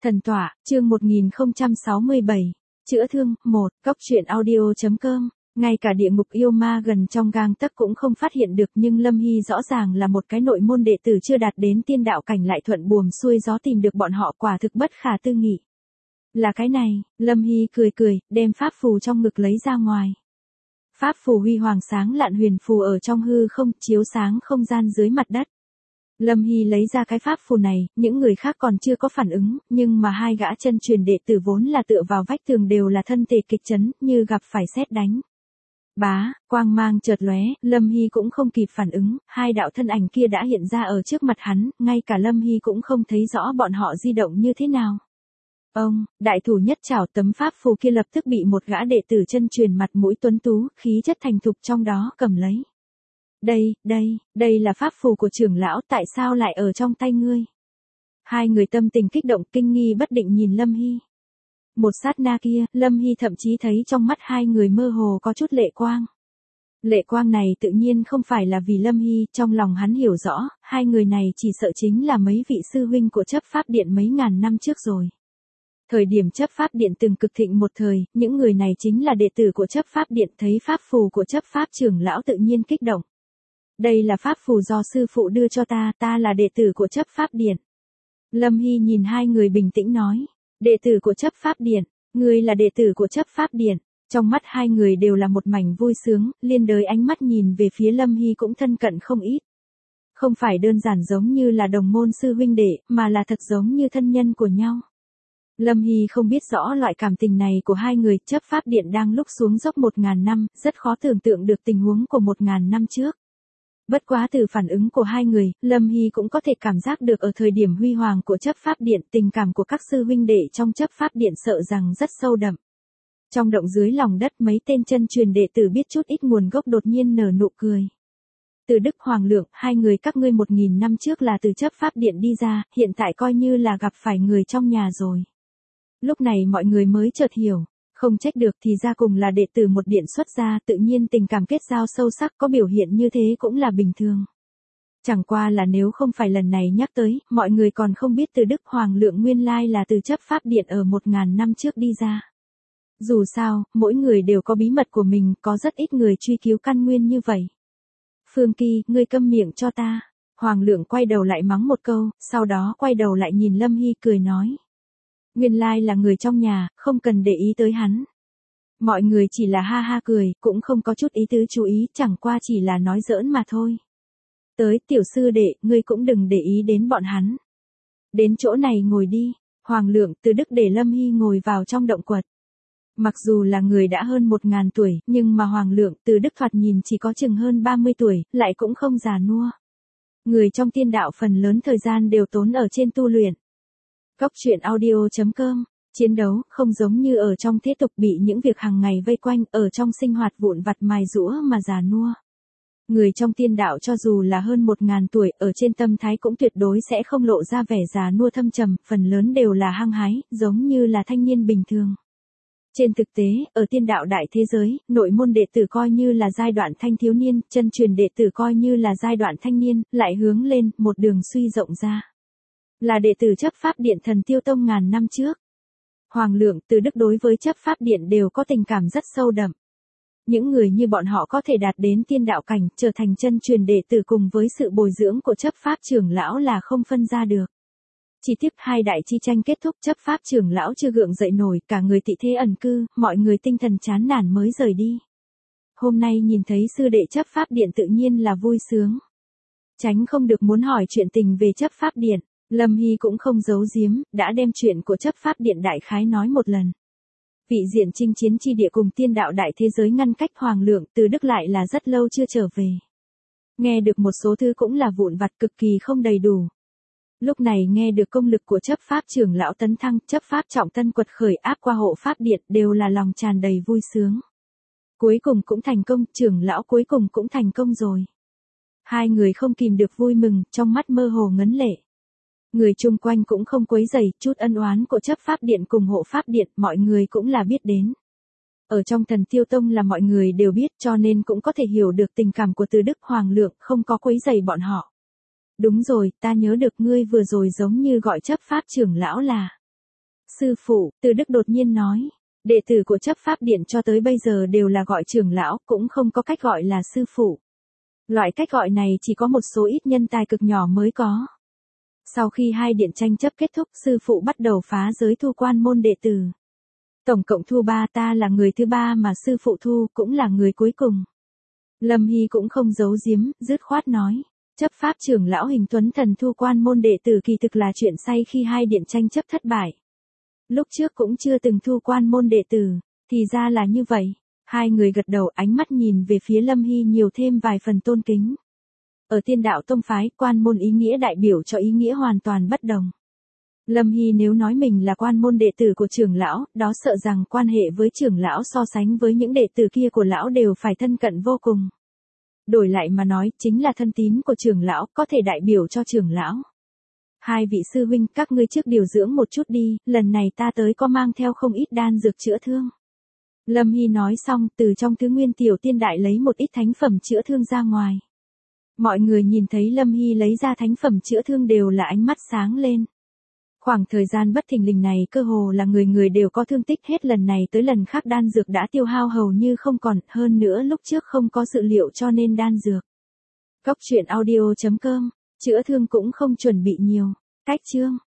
Thần tọa, chương 1067, chữa thương, 1, Cóc truyện audio.com, ngay cả địa ngục yêu ma gần trong gang tấc cũng không phát hiện được, nhưng Lâm Hy rõ ràng là một cái nội môn đệ tử chưa đạt đến tiên đạo cảnh lại thuận buồm xuôi gió tìm được bọn họ, quả thực bất khả tư nghị. Là cái này, Lâm Hy cười cười, đem pháp phù trong ngực lấy ra ngoài. Pháp phù huy hoàng sáng lạn huyền phù ở trong hư không, chiếu sáng không gian dưới mặt đất. Lâm Hy lấy ra cái pháp phù này, những người khác còn chưa có phản ứng, nhưng mà hai gã chân truyền đệ tử vốn là tựa vào vách tường đều là thân thể kịch chấn, như gặp phải sét đánh. Bá, quang mang chợt lóe, Lâm Hy cũng không kịp phản ứng, hai đạo thân ảnh kia đã hiện ra ở trước mặt hắn, ngay cả Lâm Hy cũng không thấy rõ bọn họ di động như thế nào. Ông, đại thủ nhất chảo, tấm pháp phù kia lập tức bị một gã đệ tử chân truyền mặt mũi tuấn tú, khí chất thành thục trong đó cầm lấy. Đây là pháp phù của trưởng lão, tại sao lại ở trong tay ngươi? Hai người tâm tình kích động, kinh nghi bất định nhìn Lâm Hy. Một sát na kia, Lâm Hy thậm chí thấy trong mắt hai người mơ hồ có chút lệ quang. Lệ quang này tự nhiên không phải là vì Lâm Hy, trong lòng hắn hiểu rõ, hai người này chỉ sợ chính là mấy vị sư huynh của chấp pháp điện mấy ngàn năm trước rồi. Thời điểm chấp pháp điện từng cực thịnh một thời, những người này chính là đệ tử của chấp pháp điện, thấy pháp phù của chấp pháp trưởng lão tự nhiên kích động. Đây là pháp phù do sư phụ đưa cho ta là đệ tử của chấp pháp điện. Lâm Hy nhìn hai người bình tĩnh nói, đệ tử của chấp pháp điện, ngươi là đệ tử của chấp pháp điện. Trong mắt hai người đều là một mảnh vui sướng, liên đới ánh mắt nhìn về phía Lâm Hy cũng thân cận không ít. Không phải đơn giản giống như là đồng môn sư huynh đệ, mà là thật giống như thân nhân của nhau. Lâm Hy không biết rõ loại cảm tình này của hai người, chấp pháp điện đang lúc xuống dốc 1000 năm, rất khó tưởng tượng được tình huống của 1000 năm trước. Bất quá từ phản ứng của hai người, Lâm Hy cũng có thể cảm giác được ở thời điểm huy hoàng của chấp pháp điện, tình cảm của các sư huynh đệ trong chấp pháp điện sợ rằng rất sâu đậm. Trong động dưới lòng đất, mấy tên chân truyền đệ tử biết chút ít nguồn gốc đột nhiên nở nụ cười. Từ Đức Hoàng Lượng, hai người các ngươi 1000 năm trước là từ chấp pháp điện đi ra, hiện tại coi như là gặp phải người trong nhà rồi. Lúc này mọi người mới chợt hiểu. Không trách được, thì ra cùng là đệ tử một điện xuất gia, tự nhiên tình cảm kết giao sâu sắc, có biểu hiện như thế cũng là bình thường. Chẳng qua là nếu không phải lần này nhắc tới, mọi người còn không biết từ Đức Hoàng Lượng nguyên lai là từ chấp pháp điện ở 1000 năm trước đi ra. Dù sao, mỗi người đều có bí mật của mình, có rất ít người truy cứu căn nguyên như vậy. Phương Kỳ, ngươi câm miệng cho ta. Hoàng Lượng quay đầu lại mắng một câu, sau đó quay đầu lại nhìn Lâm Hy cười nói. Nguyên lai là người trong nhà, không cần để ý tới hắn. Mọi người chỉ là ha ha cười, cũng không có chút ý tứ chú ý, chẳng qua chỉ là nói giỡn mà thôi. Tới, tiểu sư đệ, ngươi cũng đừng để ý đến bọn hắn. Đến chỗ này ngồi đi. Hoàng Lượng, Từ Đức để Lâm Hy ngồi vào trong động quật. Mặc dù là người đã hơn 1000 tuổi, nhưng mà Hoàng Lượng, Từ Đức thoạt nhìn chỉ có chừng hơn 30 tuổi, lại cũng không già nua. Người trong tiên đạo phần lớn thời gian đều tốn ở trên tu luyện. Cóc truyện audio.com, chiến đấu không giống như ở trong thế tục bị những việc hàng ngày vây quanh, ở trong sinh hoạt vụn vặt mài giũa mà già nua. Người trong tiên đạo cho dù là hơn 1000 tuổi, ở trên tâm thái cũng tuyệt đối sẽ không lộ ra vẻ già nua thâm trầm, phần lớn đều là hăng hái, giống như là thanh niên bình thường. Trên thực tế, ở tiên đạo đại thế giới, nội môn đệ tử coi như là giai đoạn thanh thiếu niên, chân truyền đệ tử coi như là giai đoạn thanh niên, lại hướng lên, một đường suy rộng ra. Là đệ tử chấp pháp điện Thần Tiêu Tông ngàn năm trước. Hoàng Lượng, Từ Đức đối với chấp pháp điện đều có tình cảm rất sâu đậm. Những người như bọn họ có thể đạt đến tiên đạo cảnh, trở thành chân truyền đệ tử cùng với sự bồi dưỡng của chấp pháp trưởng lão là không phân ra được. Chỉ tiếp hai đại chi tranh kết thúc, chấp pháp trưởng lão chưa gượng dậy nổi, cả người tị thế ẩn cư, mọi người tinh thần chán nản mới rời đi. Hôm nay nhìn thấy sư đệ chấp pháp điện tự nhiên là vui sướng. Tránh không được muốn hỏi chuyện tình về chấp pháp điện. Lâm Hy cũng không giấu giếm, đã đem chuyện của chấp pháp điện đại khái nói một lần. Vị diện chinh chiến chi địa cùng tiên đạo đại thế giới ngăn cách Hoàng Lượng, Từ Đức lại là rất lâu chưa trở về. Nghe được một số thứ cũng là vụn vặt cực kỳ không đầy đủ. Lúc này nghe được công lực của chấp pháp trưởng lão tấn thăng, chấp pháp trọng tân quật khởi áp qua hộ pháp điện đều là lòng tràn đầy vui sướng. Cuối cùng cũng thành công, trưởng lão cuối cùng cũng thành công rồi. Hai người không kìm được vui mừng, trong mắt mơ hồ ngấn lệ. Người chung quanh cũng không quấy rầy, chút ân oán của chấp pháp điện cùng hộ pháp điện, mọi người cũng là biết đến. Ở trong Thần Tiêu Tông là mọi người đều biết, cho nên cũng có thể hiểu được tình cảm của Từ Đức Hoàng Lượng, không có quấy rầy bọn họ. Đúng rồi, ta nhớ được ngươi vừa rồi giống như gọi chấp pháp trưởng lão là. Sư phụ, Từ Đức đột nhiên nói. Đệ tử của chấp pháp điện cho tới bây giờ đều là gọi trưởng lão, cũng không có cách gọi là sư phụ. Loại cách gọi này chỉ có một số ít nhân tài cực nhỏ mới có. Sau khi hai điện tranh chấp kết thúc, sư phụ bắt đầu phá giới thu quan môn đệ tử. Tổng cộng thu 3, ta là người thứ 3 mà sư phụ thu, cũng là người cuối cùng. Lâm Hy cũng không giấu giếm, dứt khoát nói. Chấp pháp trưởng lão Hình Tuấn Thần thu quan môn đệ tử kỳ thực là chuyện say khi hai điện tranh chấp thất bại. Lúc trước cũng chưa từng thu quan môn đệ tử, thì ra là như vậy. Hai người gật đầu, ánh mắt nhìn về phía Lâm Hy nhiều thêm vài phần tôn kính. Ở Tiên Đạo Tông phái, quan môn ý nghĩa đại biểu cho ý nghĩa hoàn toàn bất đồng. Lâm Hy nếu nói mình là quan môn đệ tử của trưởng lão, đó sợ rằng quan hệ với trưởng lão so sánh với những đệ tử kia của lão đều phải thân cận vô cùng. Đổi lại mà nói, chính là thân tín của trưởng lão, có thể đại biểu cho trưởng lão. Hai vị sư huynh, các ngươi trước điều dưỡng một chút đi, lần này ta tới có mang theo không ít đan dược chữa thương. Lâm Hy nói xong, từ trong Thứ Nguyên Tiểu Tiên Đại lấy một ít thánh phẩm chữa thương ra ngoài. Mọi người nhìn thấy Lâm Hy lấy ra thánh phẩm chữa thương đều là ánh mắt sáng lên. Khoảng thời gian bất thình lình này cơ hồ là người người đều có thương tích, hết lần này tới lần khác đan dược đã tiêu hao hầu như không còn, hơn nữa lúc trước không có dự liệu cho nên đan dược. Cốc truyện audio.com, chữa thương cũng không chuẩn bị nhiều. Cách chương.